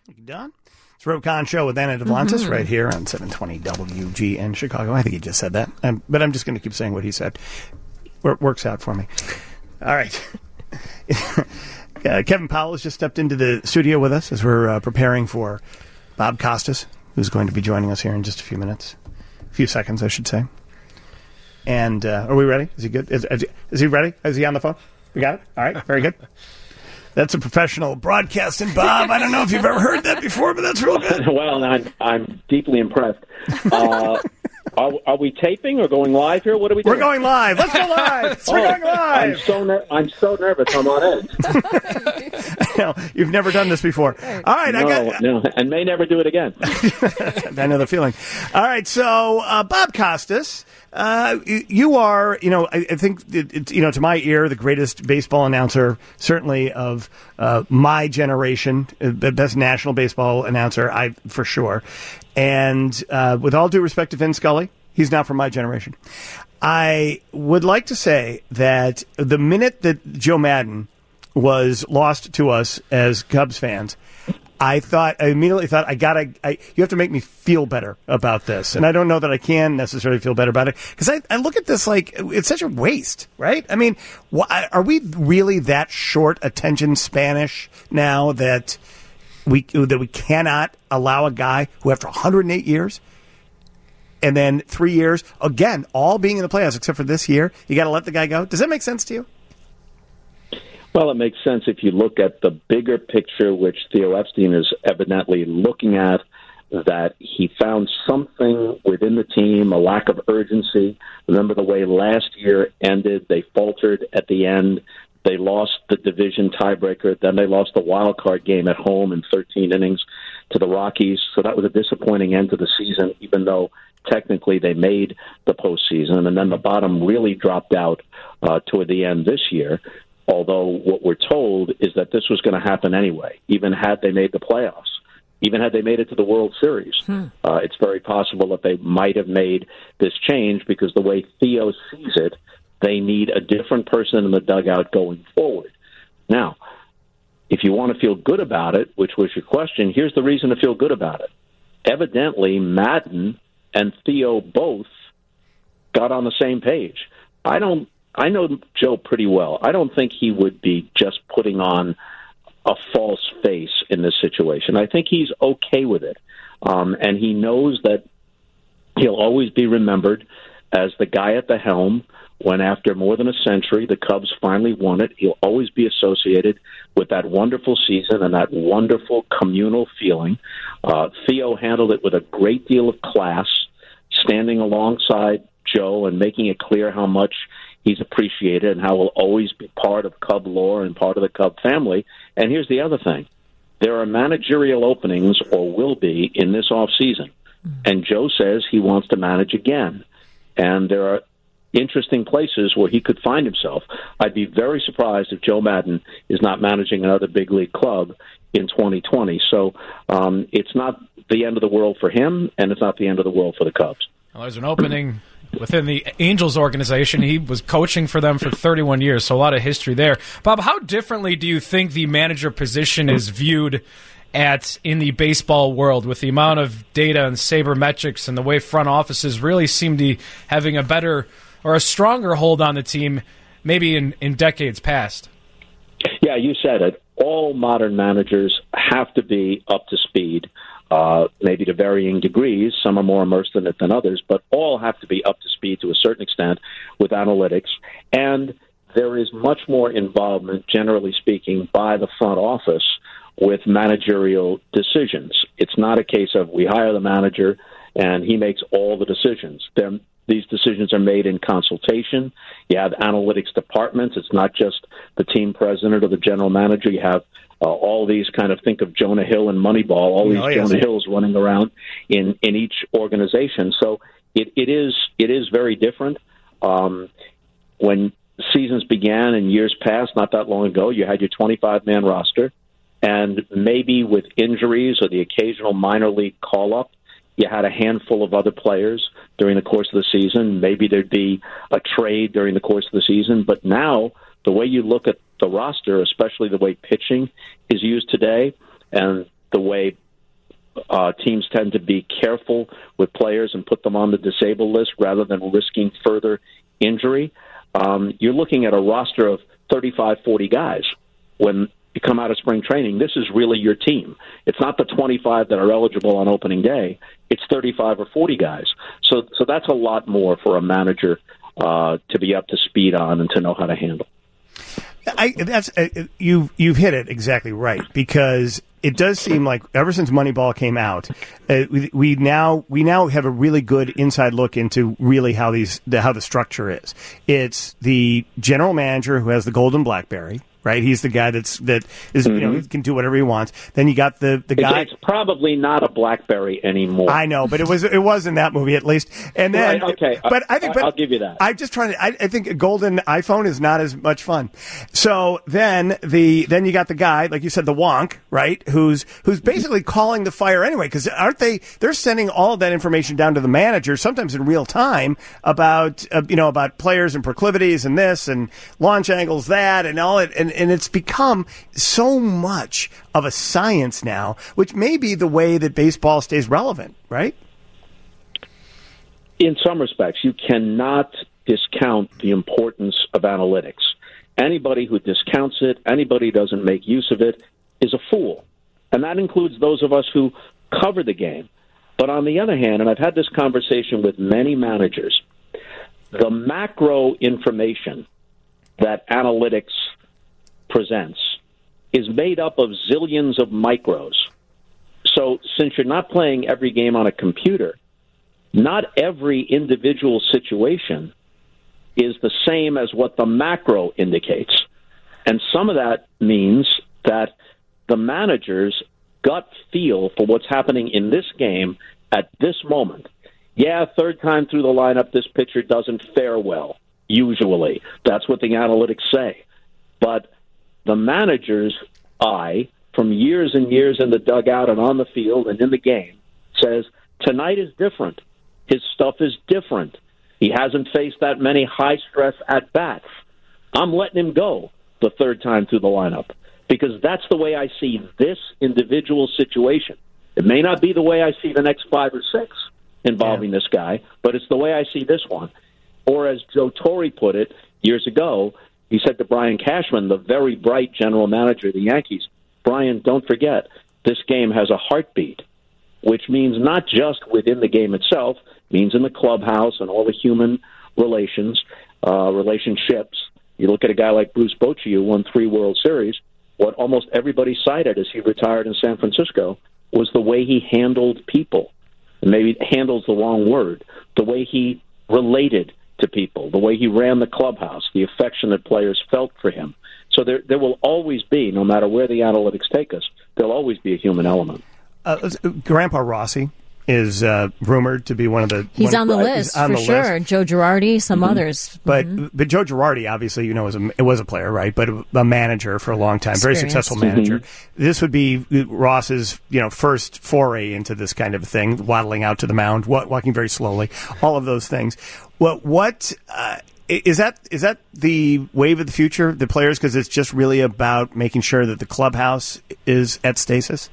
Done. It's Roe Conn Show with Anna Duplantis right here on 720 WGN Chicago. I think he just said that, but I'm just going to keep saying what he said. Works out for me. All right. Kevin Powell has just stepped into the studio with us as we're preparing for Bob Costas, who's going to be joining us here in just a few minutes. A few seconds, I should say. And are we ready? Is he good? Is he ready? Is he on the phone? We got it? All right. Very good. That's a professional broadcasting, Bob. I don't know if you've ever heard that before, but that's real good. Well, I'm deeply impressed. Are we taping or going live here? What are we doing? We're going live. Let's go live. We're going live. I'm so nervous. I'm on edge. I know. You've never done this before. All right. No, and may never do it again. I know the feeling. All right. So, Bob Costas, you are, I think, to my ear, the greatest baseball announcer, certainly of my generation, the best national baseball announcer, for sure. And with all due respect to Vin Scully, he's not from my generation. I would like to say that the minute that Joe Madden was lost to us as Cubs fans, I immediately thought, you have to make me feel better about this. And I don't know that I can necessarily feel better about it, because I look at this like it's such a waste, right? I mean, are we really that short attention Spanish now that we cannot allow a guy who, after 108 years and then 3 years, again, all being in the playoffs except for this year, you got to let the guy go? Does that make sense to you? Well, it makes sense if you look at the bigger picture, which Theo Epstein is evidently looking at, that he found something within the team, a lack of urgency. Remember the way last year ended? They faltered at the end. They lost the division tiebreaker. Then they lost the wild card game at home in 13 innings to the Rockies. So that was a disappointing end to the season, even though technically they made the postseason. And then the bottom really dropped out toward the end this year. Although what we're told is that this was going to happen anyway, even had they made the playoffs, even had they made it to the World Series. It's very possible that they might have made this change, because the way Theo sees it, they need a different person in the dugout going forward. Now, if you want to feel good about it, which was your question, here's the reason to feel good about it. Evidently, Madden and Theo both got on the same page. I know Joe pretty well. I don't think he would be just putting on a false face in this situation. I think he's okay with it. And he knows that he'll always be remembered as the guy at the helm when, after more than a century, the Cubs finally won it. He'll always be associated with that wonderful season and that wonderful communal feeling. Theo handled it with a great deal of class, standing alongside Joe and making it clear how much he's appreciated and how he'll always be part of Cub lore and part of the Cub family. And here's the other thing. There are managerial openings, or will be, in this offseason. And Joe says he wants to manage again. And there are interesting places where he could find himself. I'd be very surprised if Joe Madden is not managing another big league club in 2020. So it's not the end of the world for him, and it's not the end of the world for the Cubs. Well, there's an opening within the Angels organization. He was coaching for them for 31 years, so a lot of history there. Bob, how differently do you think the manager position is viewed in the baseball world, with the amount of data and sabermetrics and the way front offices really seem to be having a better or a stronger hold on the team maybe in decades past? Yeah, you said it. All modern managers have to be up to speed, maybe to varying degrees. Some are more immersed in it than others, but all have to be up to speed to a certain extent with analytics. And there is much more involvement, generally speaking, by the front office with managerial decisions. It's not a case of we hire the manager and he makes all the decisions. These decisions are made in consultation. You have analytics departments. It's not just the team president or the general manager. You have all these kind of, think of Jonah Hill and Moneyball, all these Jonah Hills running around in each organization. So it is very different. When seasons began in years past, not that long ago, you had your 25-man roster, and maybe with injuries or the occasional minor league call-up, you had a handful of other players during the course of the season. Maybe there'd be a trade during the course of the season. But now, the way you look at the roster, especially the way pitching is used today, and the way teams tend to be careful with players and put them on the disabled list rather than risking further injury. You're looking at a roster of 35, 40 guys when you come out of spring training. This is really your team. It's not the 25 that are eligible on opening day. It's 35 or 40 guys. So that's a lot more for a manager to be up to speed on and to know how to handle. You've hit it exactly right, because it does seem like ever since Moneyball came out, we now have a really good inside look into really how the structure is. It's the general manager who has the golden BlackBerry. Right, he's the guy that is he can do whatever he wants. Then you got the guy. It's probably not a BlackBerry anymore. I know, but it was in that movie at least. And then, right, okay, but I think I'll give you that. I'm just trying to. I think a golden iPhone is not as much fun. So then you got the guy, like you said, the wonk, right? Who's basically calling the fire anyway? Because aren't they? They're sending all of that information down to the manager, sometimes in real time, about about players and proclivities and this and launch angles that and all it and it's become so much of a science now, which may be the way that baseball stays relevant, right? In some respects, you cannot discount the importance of analytics. Anybody who discounts it, anybody who doesn't make use of it, is a fool. And that includes those of us who cover the game. But on the other hand, and I've had this conversation with many managers, the macro information that analytics presents is made up of zillions of micros. So since you're not playing every game on a computer, not every individual situation is the same as what the macro indicates. And some of that means that the manager's gut feel for what's happening in this game at this moment. Yeah, third time through the lineup, this pitcher doesn't fare well, usually. That's what the analytics say. But the manager's eye, from years and years in the dugout and on the field and in the game, says, tonight is different. His stuff is different. He hasn't faced that many high-stress at-bats. I'm letting him go the third time through the lineup because that's the way I see this individual situation. It may not be the way I see the next 5 or 6 involving this guy, but it's the way I see this one. Or as Joe Torre put it years ago, he said to Brian Cashman, the very bright general manager of the Yankees, Brian, don't forget, this game has a heartbeat, which means not just within the game itself, means in the clubhouse and all the human relationships. You look at a guy like Bruce Bochy, who won 3 World Series, what almost everybody cited as he retired in San Francisco was the way he handled people. And maybe handles the wrong word. The way he related to people, the way he ran the clubhouse, the affection that players felt for him. So there will always be, no matter where the analytics take us, there'll always be a human element. Grandpa Rossi is rumored to be one of the... He's on the list, for sure. Joe Girardi, some others. But Joe Girardi, obviously, was a player, right? But a manager for a long time, very successful manager. This would be Ross's, first foray into this kind of thing, waddling out to the mound, walking very slowly, all of those things. What is that the wave of the future, the players? Because it's just really about making sure that the clubhouse is at stasis.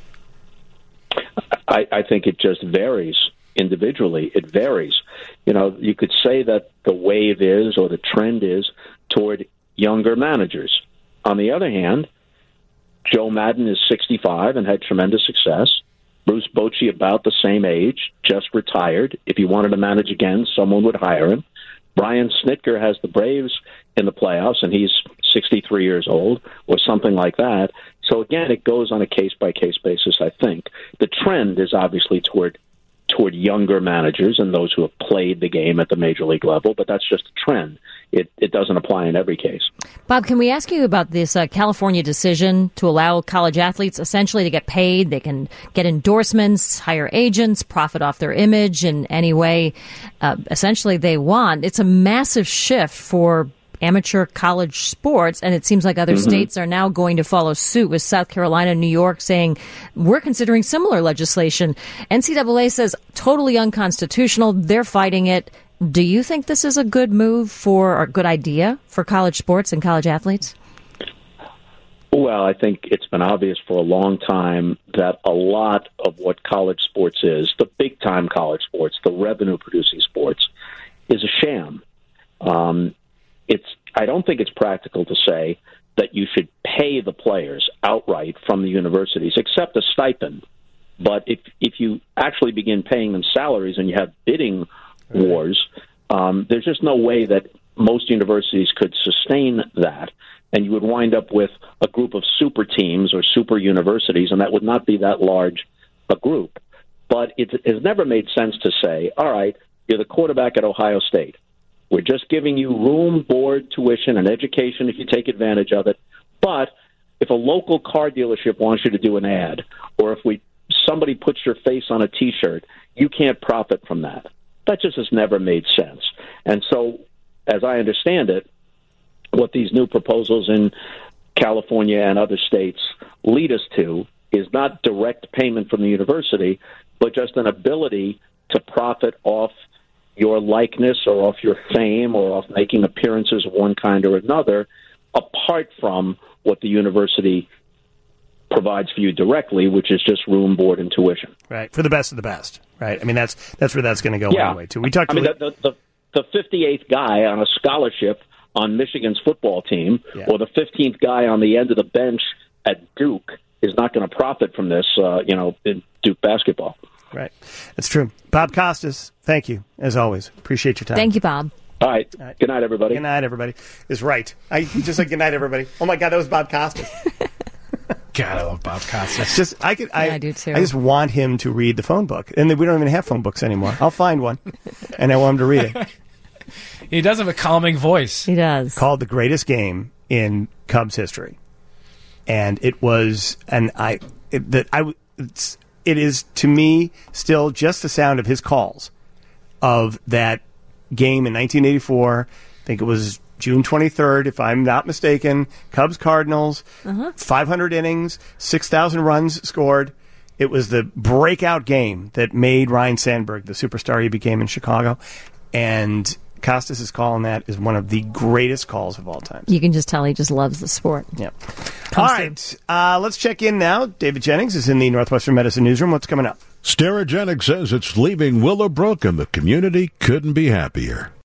I think it just varies individually. It varies. You could say that the wave is, or the trend is, toward younger managers. On the other hand, Joe Maddon is 65 and had tremendous success. Bruce Bochy, about the same age, just retired. If he wanted to manage again, someone would hire him. Brian Snitker has the Braves in the playoffs, and he's 63 years old, or something like that. So, again, it goes on a case-by-case basis, I think. The trend is obviously toward younger managers and those who have played the game at the major league level, but that's just a trend. It doesn't apply in every case. Bob, can we ask you about this California decision to allow college athletes essentially to get paid? They can get endorsements, hire agents, profit off their image in any way essentially they want. It's a massive shift for amateur college sports, and it seems like other states are now going to follow suit, with South Carolina and New York saying, we're considering similar legislation. NCAA says totally unconstitutional. They're fighting it. Do you think this is a good move or a good idea for college sports and college athletes? Well, I think it's been obvious for a long time that a lot of what college sports is, the big-time college sports, the revenue-producing sports, is a sham. I don't think it's practical to say that you should pay the players outright from the universities, except a stipend. But if you actually begin paying them salaries and you have bidding wars, there's just no way that most universities could sustain that. And you would wind up with a group of super teams or super universities, and that would not be that large a group. But it has never made sense to say, all right, you're the quarterback at Ohio State. We're just giving you room, board, tuition, and education if you take advantage of it. But if a local car dealership wants you to do an ad, or if somebody puts your face on a T-shirt, you can't profit from that. That just has never made sense. And so, as I understand it, what these new proposals in California and other states lead us to is not direct payment from the university, but just an ability to profit off your likeness or off your fame or off making appearances of one kind or another, apart from what the university provides for you directly, which is just room, board, and tuition. Right, for the best of the best. Right, I mean that's where that's going to go anyway. Too. We talked. The 58th guy on a scholarship on Michigan's football team, or the 15th guy on the end of the bench at Duke, is not going to profit from this. In Duke basketball. Right, that's true. Bob Costas, thank you as always. Appreciate your time. Thank you, Bob. All right. Good night, everybody. Good night, everybody. Is right. He just said good night, everybody. Oh my God, that was Bob Costas. God, I love Bob Costas. I do too. I just want him to read the phone book, and we don't even have phone books anymore. I'll find one, and I want him to read it. He does have a calming voice. He does. Called The Greatest Game in Cubs history, and it was, it is to me still just the sound of his calls of that game in 1984. I think it was June 23rd, if I'm not mistaken. Cubs-Cardinals, 500 innings, 6,000 runs scored. It was the breakout game that made Ryne Sandberg the superstar he became in Chicago. And Costas' call on that is one of the greatest calls of all time. You can just tell he just loves the sport. Yeah. All right. Let's check in now. David Jennings is in the Northwestern Medicine Newsroom. What's coming up? Sterigenics says it's leaving Willowbrook, and the community couldn't be happier.